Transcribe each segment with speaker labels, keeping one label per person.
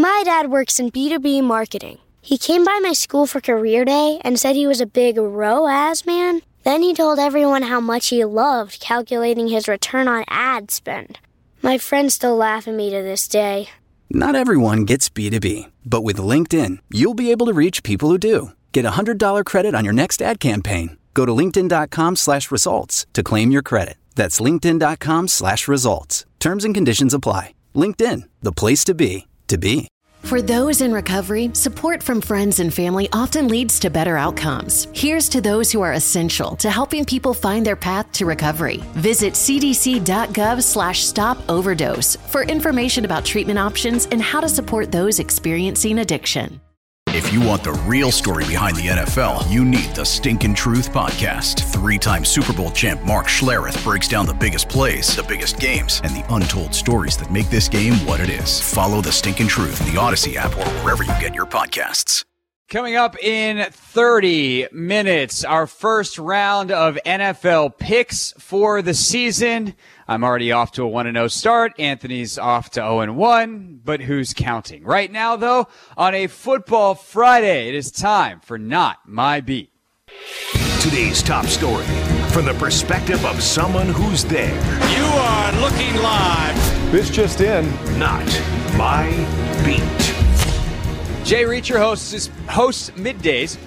Speaker 1: My dad works in B2B marketing. He came by my school for career day and said he was a big ROAS man. Then he told everyone how much he loved calculating his return on ad spend. My friends still laugh at me to this day.
Speaker 2: Not everyone gets B2B, but with LinkedIn, you'll be able to reach people who do. Get a $100 credit on your next ad campaign. Go to linkedin.com/results to claim your credit. That's linkedin.com/results. Terms and conditions apply. LinkedIn, the place to be, to be.
Speaker 3: For those in recovery, support from friends and family often leads to better outcomes. Here's to those who are essential to helping people find their path to recovery. Visit cdc.gov/stop-overdose for information about treatment options and how to support those experiencing addiction.
Speaker 4: If you want the real story behind the NFL, you need the Stinkin' Truth Podcast. 3-time Super Bowl champ Mark Schlereth breaks down the biggest plays, the biggest games, and the untold stories that make this game what it is. Follow the Stinkin' Truth in the Odyssey app or wherever you get your podcasts.
Speaker 5: Coming up in 30 minutes, our first round of NFL picks for the season. I'm already off to a 1-0 start. Anthony's off to 0-1, but who's counting? Right now, though, on a Football Friday, it is time for Not My Beat.
Speaker 6: Today's top story from the perspective of someone who's there.
Speaker 7: You are looking live.
Speaker 8: This just in.
Speaker 6: Not My Beat.
Speaker 5: Jay Reacher hosts middays.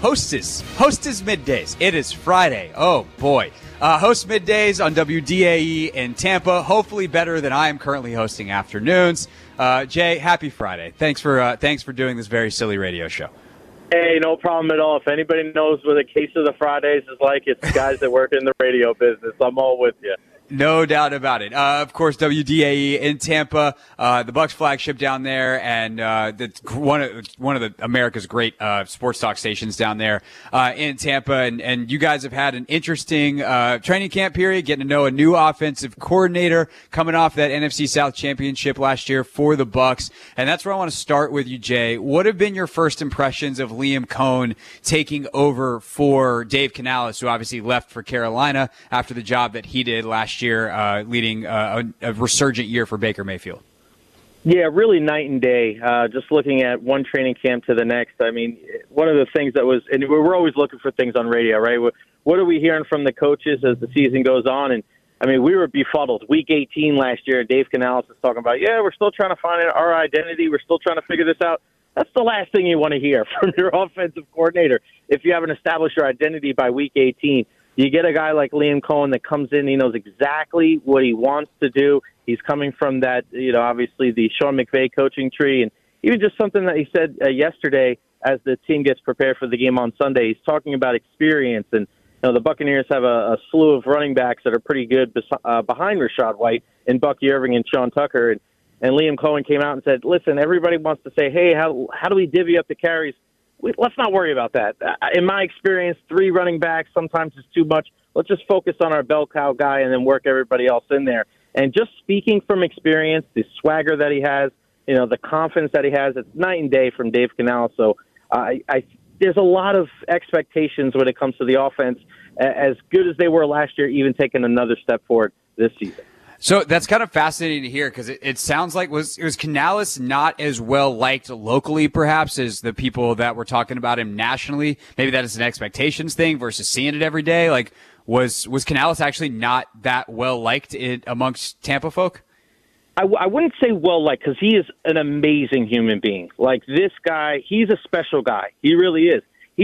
Speaker 5: It is Friday. Oh, boy. Host middays on WDAE in Tampa. Hopefully better than I am currently hosting afternoons. Jay, happy Friday. Thanks for doing this very silly radio show.
Speaker 9: Hey, no problem at all. If anybody knows what a case of the Fridays is like, it's guys that work in the radio business. I'm all with you.
Speaker 5: No doubt about it. Of course, WDAE in Tampa, the Bucs flagship down there, and that's one of the America's great sports talk stations down there in Tampa. And you guys have had an interesting training camp period, getting to know a new offensive coordinator coming off that NFC South championship last year for the Bucs. And that's where I want to start with you, Jay. What have been your first impressions of Liam Coen taking over for Dave Canales, who obviously left for Carolina after the job that he did last year, leading a resurgent year for Baker Mayfield?
Speaker 9: Yeah, really night and day. Just looking at one training camp to the next. I mean, one of the things that was, and we're always looking for things on radio, right? What are we hearing from the coaches as the season goes on? And I mean, we were befuddled. Week 18 last year, Dave Canales is talking about, we're still trying to find our identity. We're still trying to figure this out. That's the last thing you want to hear from your offensive coordinator if you haven't established your identity by week 18. You get a guy like Liam Coen that comes in, he knows exactly what he wants to do. He's coming from that, obviously the Sean McVay coaching tree. And even just something that he said yesterday as the team gets prepared for the game on Sunday, he's talking about experience. And, the Buccaneers have a slew of running backs that are pretty good behind Rashad White and Bucky Irving and Sean Tucker. And Liam Coen came out and said, listen, everybody wants to say, hey, how do we divvy up the carries? Let's not worry about that. In my experience, 3 running backs sometimes is too much. Let's just focus on our bell cow guy and then work everybody else in there. And just speaking from experience, the swagger that he has, the confidence that he has, it's night and day from Dave Canales. So there's a lot of expectations when it comes to the offense, as good as they were last year, even taking another step forward this season.
Speaker 5: So that's kind of fascinating to hear because it sounds like was Canales not as well liked locally perhaps as the people that were talking about him nationally? Maybe that is an expectations thing versus seeing it every day. Like was Canales actually not that well liked amongst Tampa folk?
Speaker 9: I wouldn't say well liked because he is an amazing human being. Like this guy, he's a special guy. He really is.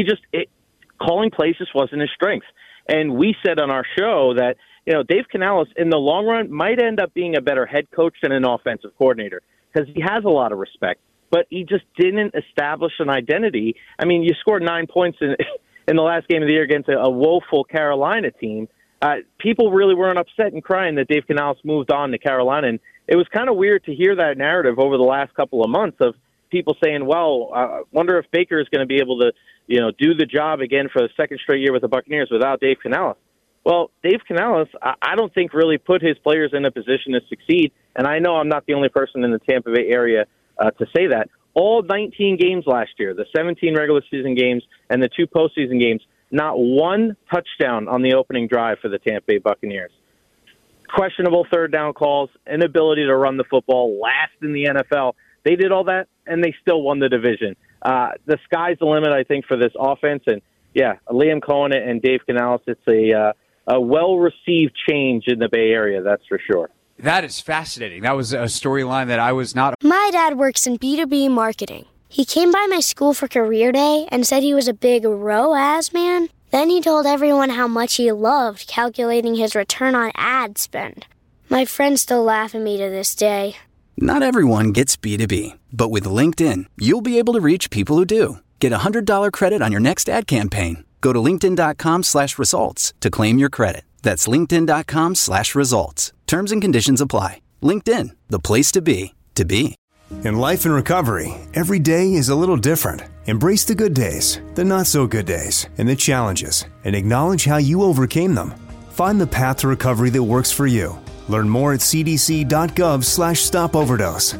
Speaker 9: Calling plays just wasn't his strength. And we said on our show that Dave Canales, in the long run, might end up being a better head coach than an offensive coordinator because he has a lot of respect, but he just didn't establish an identity. I mean, you scored 9 points in the last game of the year against a woeful Carolina team. People really weren't upset and crying that Dave Canales moved on to Carolina, and it was kind of weird to hear that narrative over the last couple of months of people saying, well, I wonder if Baker is going to be able to, do the job again for the second straight year with the Buccaneers without Dave Canales. Well, Dave Canales, I don't think really put his players in a position to succeed, and I know I'm not the only person in the Tampa Bay area to say that. All 19 games last year, the 17 regular season games and the 2 postseason games, not one touchdown on the opening drive for the Tampa Bay Buccaneers. Questionable third down calls, inability to run the football, last in the NFL. They did all that, and they still won the division. The sky's the limit, I think, for this offense. And, yeah, Liam Cohen and Dave Canales, it's a well-received change in the Bay Area, that's for sure.
Speaker 5: That is fascinating. That was a storyline that I was not.
Speaker 1: My dad works in B2B marketing. He came by my school for career day and said he was a big ROAS man. Then he told everyone how much he loved calculating his return on ad spend. My friends still laugh at me to this day.
Speaker 2: Not everyone gets B2B, but with LinkedIn, you'll be able to reach people who do. Get a $100 credit on your next ad campaign. Go to linkedin.com/results to claim your credit. That's linkedin.com/results. Terms and conditions apply. LinkedIn, the place to be, to be.
Speaker 8: In life and recovery, every day is a little different. Embrace the good days, the not so good days, and the challenges, and acknowledge how you overcame them. Find the path to recovery that works for you. Learn more at cdc.gov/stopoverdose.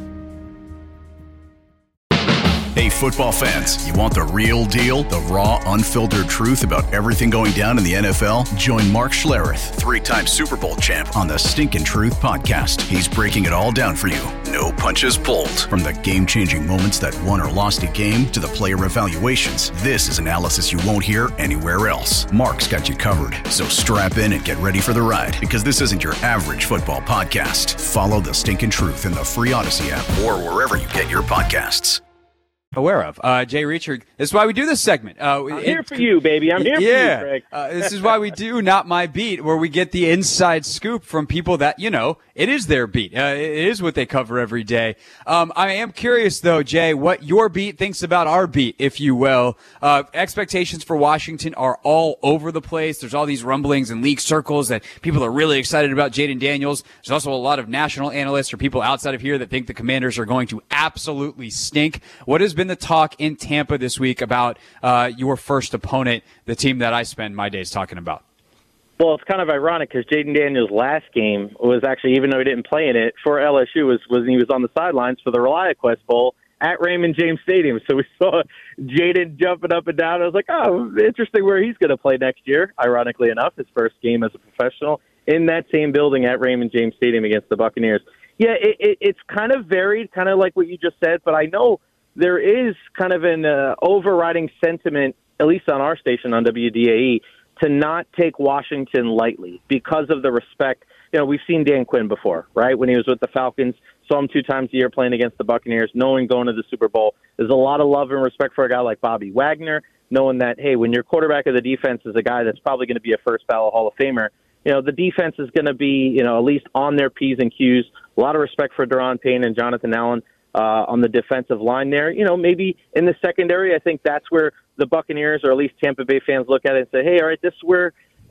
Speaker 4: Hey, football fans, you want the real deal? The raw, unfiltered truth about everything going down in the NFL? Join Mark Schlereth, 3-time Super Bowl champ, on the Stinkin' Truth podcast. He's breaking it all down for you. No punches pulled. From the game-changing moments that won or lost a game to the player evaluations, this is analysis you won't hear anywhere else. Mark's got you covered. So strap in and get ready for the ride, because this isn't your average football podcast. Follow the Stinkin' Truth in the free Odyssey app or wherever you get your podcasts.
Speaker 5: Aware of. Jay Reacher, this is why we do this segment.
Speaker 9: I'm here for you, baby. I'm here for you, Greg.
Speaker 5: This is why we do Not My Beat, where we get the inside scoop from people that, it is their beat. It is what they cover every day. I am curious, though, Jay, what your beat thinks about our beat, if you will. Expectations for Washington are all over the place. There's all these rumblings in league circles that people are really excited about Jayden Daniels. There's also a lot of national analysts or people outside of here that think the Commanders are going to absolutely stink. What has been the talk in Tampa this week about your first opponent, the team that I spend my days talking about?
Speaker 9: Well, it's kind of ironic because Jayden Daniels' last game was actually, even though he didn't play in it, for LSU was when he was on the sidelines for the ReliaQuest Bowl at Raymond James Stadium. So we saw Jayden jumping up and down. I was like, oh, interesting where he's going to play next year, ironically enough, his first game as a professional in that same building at Raymond James Stadium against the Buccaneers. Yeah, it's kind of varied, kind of like what you just said, but I know there is kind of an overriding sentiment, at least on our station on WDAE, to not take Washington lightly because of the respect. We've seen Dan Quinn before, right? When he was with the Falcons, saw him 2 times a year playing against the Buccaneers, knowing going to the Super Bowl. There's a lot of love and respect for a guy like Bobby Wagner, knowing that, hey, when your quarterback of the defense is a guy that's probably going to be a first ballot Hall of Famer, the defense is going to be, at least on their P's and Q's. A lot of respect for Daron Payne and Jonathan Allen on the defensive line there. Maybe in the secondary, I think that's where the Buccaneers, or at least Tampa Bay fans, look at it and say, hey, all right, this is where,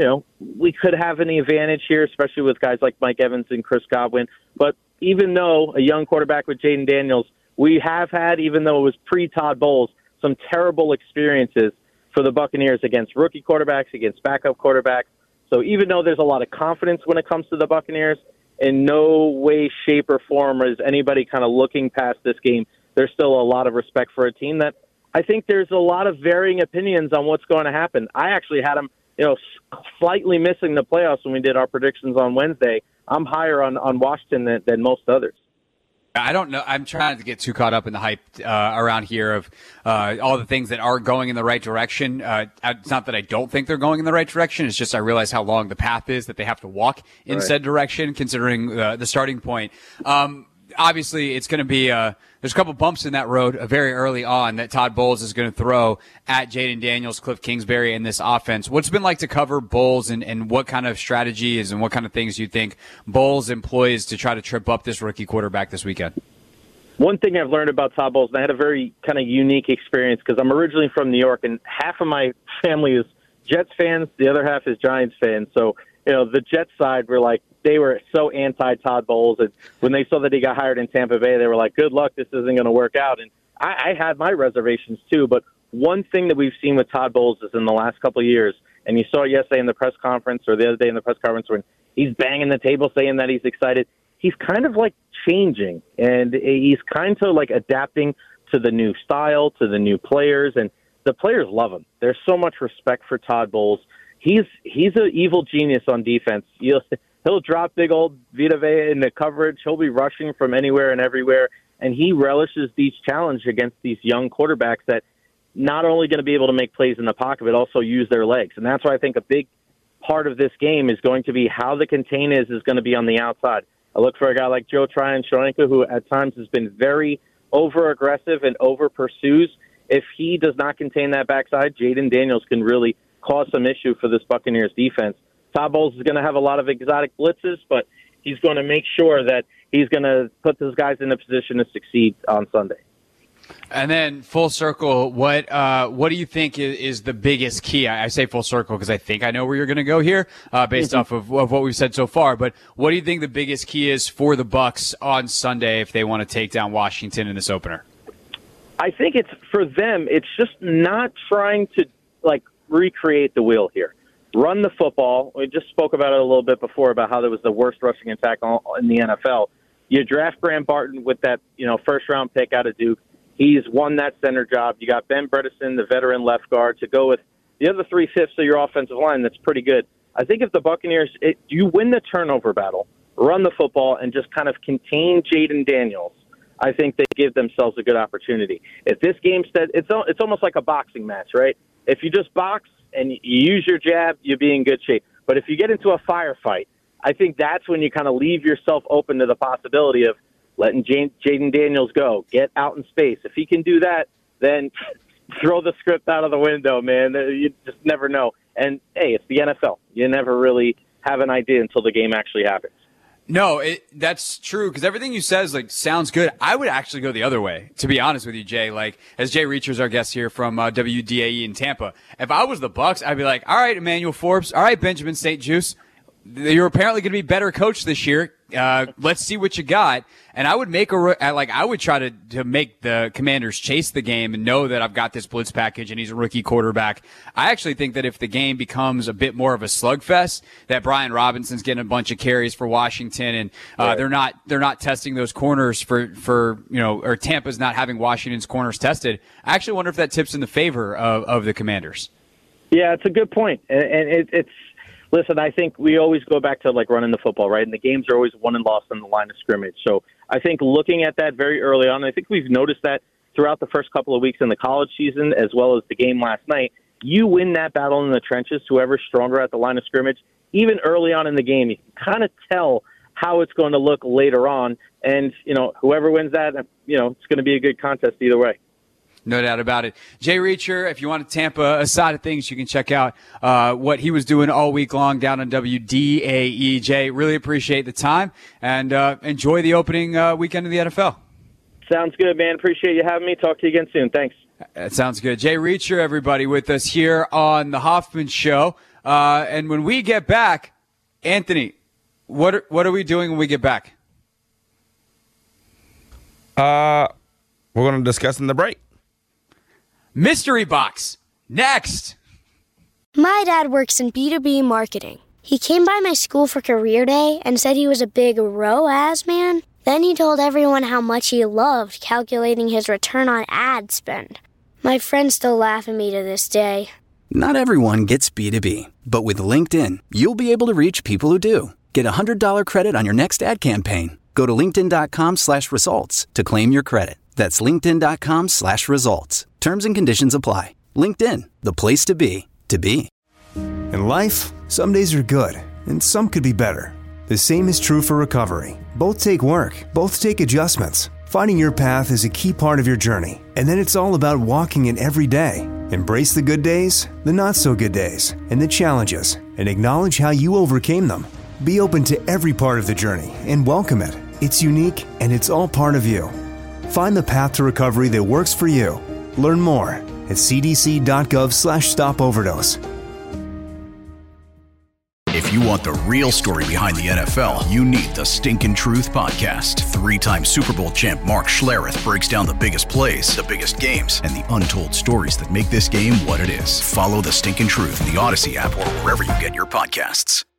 Speaker 9: we could have an advantage here, especially with guys like Mike Evans and Chris Godwin. But even though a young quarterback with Jayden Daniels, we have had, even though it was pre-Todd Bowles, some terrible experiences for the Buccaneers against rookie quarterbacks, against backup quarterbacks. So even though there's a lot of confidence when it comes to the Buccaneers, in no way, shape, or form is anybody kind of looking past this game. There's still a lot of respect for a team that I think there's a lot of varying opinions on what's going to happen. I actually had them, slightly missing the playoffs when we did our predictions on Wednesday. I'm higher on Washington than most others.
Speaker 5: I don't know. I'm trying not to get too caught up in the hype around here of all the things that are going in the right direction. It's not that I don't think they're going in the right direction. It's just I realize how long the path is that they have to walk in said direction, considering the starting point. Obviously, it's going to be there's a couple bumps in that road very early on that Todd Bowles is going to throw at Jayden Daniels, Cliff Kingsbury, and this offense. What's it been like to cover Bowles, and what kind of strategies and what kind of things you think Bowles employs to try to trip up this rookie quarterback this weekend?
Speaker 9: One thing I've learned about Todd Bowles, and I had a very kind of unique experience because I'm originally from New York, and half of my family is Jets fans, the other half is Giants fans. So, the Jets side they were so anti-Todd Bowles, and when they saw that he got hired in Tampa Bay, they were like, good luck, this isn't going to work out. And I had my reservations too, but one thing that we've seen with Todd Bowles is in the last couple of years, and you saw it yesterday in the press conference or the other day in the press conference when he's banging the table saying that he's excited, he's kind of changing, and he's kind of adapting to the new style, to the new players, and the players love him. There's so much respect for Todd Bowles. He's an evil genius on defense. He'll drop big old Vita Vea in the coverage. He'll be rushing from anywhere and everywhere. and he relishes these challenges against these young quarterbacks that not only going to be able to make plays in the pocket, but also use their legs. And that's why I think a big part of this game is going to be how the contain is going to be on the outside. I look for a guy like Joe Tryon-Shoyinka, who at times has been very over-aggressive and over-pursues. If he does not contain that backside, Jaden Daniels can really cause some issue for this Buccaneers defense. Todd Bowles is going to have a lot of exotic blitzes, but he's going to make sure that he's going to put those guys in a position to succeed on Sunday.
Speaker 5: And then full circle, what do you think is the biggest key? I say full circle because I think I know where you're going to go here based off of what we've said so far. But what do you think the biggest key is for the Bucs on Sunday if they want to take down Washington in this opener?
Speaker 9: I think it's for them. It's just not trying to recreate the wheel here. Run the football. We just spoke about it a little bit before about how there was the worst rushing attack in the NFL. You draft Graham Barton with that first round pick out of Duke. He's won that center job. You got Ben Bredesen, the veteran left guard, to go with the other 3/5 of your offensive line. That's pretty good. I think if the Buccaneers, you win the turnover battle, run the football, and just kind of contain Jaden Daniels, I think they give themselves a good opportunity. If this game it's almost like a boxing match, right? If you just box and you use your jab, you'll be in good shape. But if you get into a firefight, I think that's when you kind of leave yourself open to the possibility of letting Jaden Daniels go, get out in space. If he can do that, then throw the script out of the window, man. You just never know. And, hey, it's the NFL. You never really have an idea until the game actually happens.
Speaker 5: No, that's true, because everything you said is sounds good. I would actually go the other way, to be honest with you, Jay. As Jay Reacher's our guest here from WDAE in Tampa, if I was the Bucs, I'd be like, all right, Emmanuel Forbes, all right, Benjamin St. Juice, you're apparently going to be better coach this year. Let's see what you got. And I would I would try to make the Commanders chase the game and know that I've got this blitz package and he's a rookie quarterback. I actually think that if the game becomes a bit more of a slugfest, that Brian Robinson's getting a bunch of carries for Washington and they're not testing those corners or Tampa's not having Washington's corners tested. I actually wonder if that tips in the favor of the Commanders.
Speaker 9: Yeah, it's a good point. And it's listen, I think we always go back to running the football, right? And the games are always won and lost on the line of scrimmage. So I think looking at that very early on, I think we've noticed that throughout the first couple of weeks in the college season, as well as the game last night, you win that battle in the trenches, whoever's stronger at the line of scrimmage. Even early on in the game, you can kind of tell how it's going to look later on. And, whoever wins that, it's going to be a good contest either way.
Speaker 5: No doubt about it. Jay Reacher, if you want a Tampa side of things, you can check out what he was doing all week long down on WDAE. Jay, really appreciate the time and enjoy the opening weekend of the NFL.
Speaker 9: Sounds good, man. Appreciate you having me. Talk to you again soon. Thanks.
Speaker 5: That sounds good. Jay Reacher, everybody, with us here on The Hoffman Show. And when we get back, Anthony, what are we doing when we get back?
Speaker 10: We're going to discuss in the break.
Speaker 5: Mystery Box, next.
Speaker 1: My dad works in B2B marketing. He came by my school for career day and said he was a big ROAS man. Then he told everyone how much he loved calculating his return on ad spend. My friends still laugh at me to this day.
Speaker 2: Not everyone gets B2B, but with LinkedIn, you'll be able to reach people who do. Get a $100 credit on your next ad campaign. Go to linkedin.com/results to claim your credit. That's linkedin.com/results. Terms and conditions apply. LinkedIn, the place to be, to be.
Speaker 8: In life, some days are good, and some could be better. The same is true for recovery. Both take work, both take adjustments. Finding your path is a key part of your journey, and then it's all about walking it every day. Embrace the good days, the not-so-good days, and the challenges, and acknowledge how you overcame them. Be open to every part of the journey and welcome it. It's unique, and it's all part of you. Find the path to recovery that works for you. Learn more at cdc.gov/stop-overdose.
Speaker 4: If you want the real story behind the NFL, you need the Stinkin' Truth Podcast. 3-time Super Bowl champ Mark Schlereth breaks down the biggest plays, the biggest games, and the untold stories that make this game what it is. Follow the Stinkin' Truth in the Odyssey app or wherever you get your podcasts.